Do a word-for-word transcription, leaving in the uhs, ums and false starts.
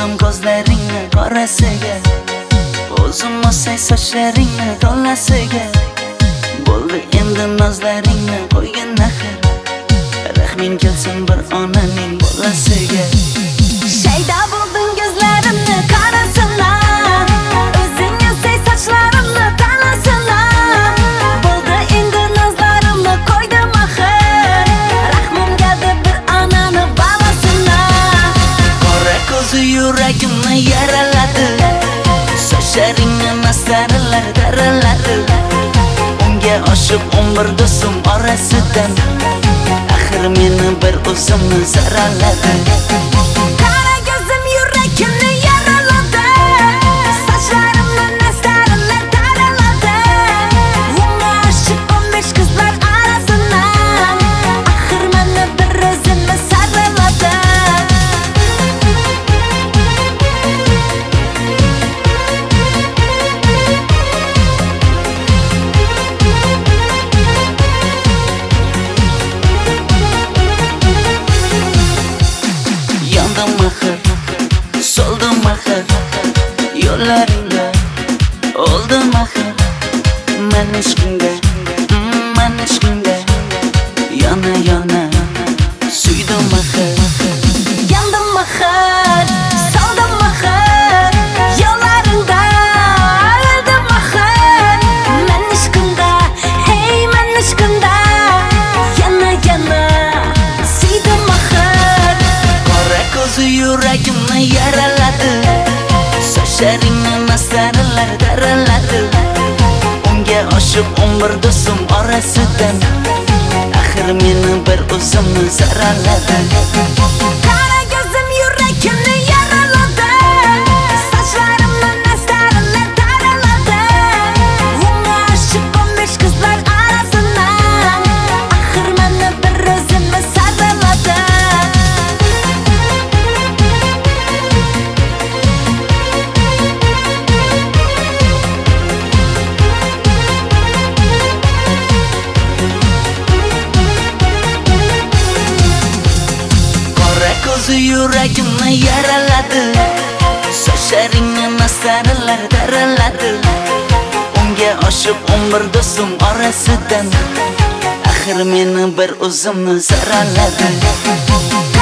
Soldim ko'zlaringni qorasiga, o'zim olsay sochlaringni to'lasiga. Bo'ldi endi nozlaringni qo'ygan axir, rahming kelsin bir onaning bolasiga. Shayda bo'lding ko'zlarimni qarasana, o'zing olsay sochlarimni to'lasana. Bo'ldi endi nozlarimni qo'ydim axir, rahmim keldi bir onaning bolasina. Qora ko'zi yuragimni yaraladi, sochlaringni mastarlar daraladi. Unga oshiq o'n bir do'stim orasidan, axir meni bir o'zimni zaraladi. Qara ko'zim yuragimni yaraladi, sochlarimni mastarlar daraladi. Unga oshiq o'n besh qizlar orasidan, axir meni bir o'zimni zaraladi. Soldim axir yo'llaringga, oldim axir men ishqingga, men ishqingga yana yana suydim axir. Yandım axir, soldim axir yo'llaringda, oldim axir men ishqingda, hey men ishqingda yana yana suydim axir. Qora ko'zi yuragimni yaraladi, sochlaringni mastarlar daraladi. Unga oshiq o'n bir do'stim orasidan, axir meni bir o'zimni zaraladi. Qara ko'zim yuragimni yaraladi, sochlarimni mastarlar daraladi. Unga oshiq o'n besh qizlar orasidan, axir meni bir o'zimni zaraladi. Ko'zi yuragimni yaraladi, sochlaringni mastarlar daraladi. Unga oshiq o'n bir do'stim orasidan, axir meni bir o'zimni zaraladi.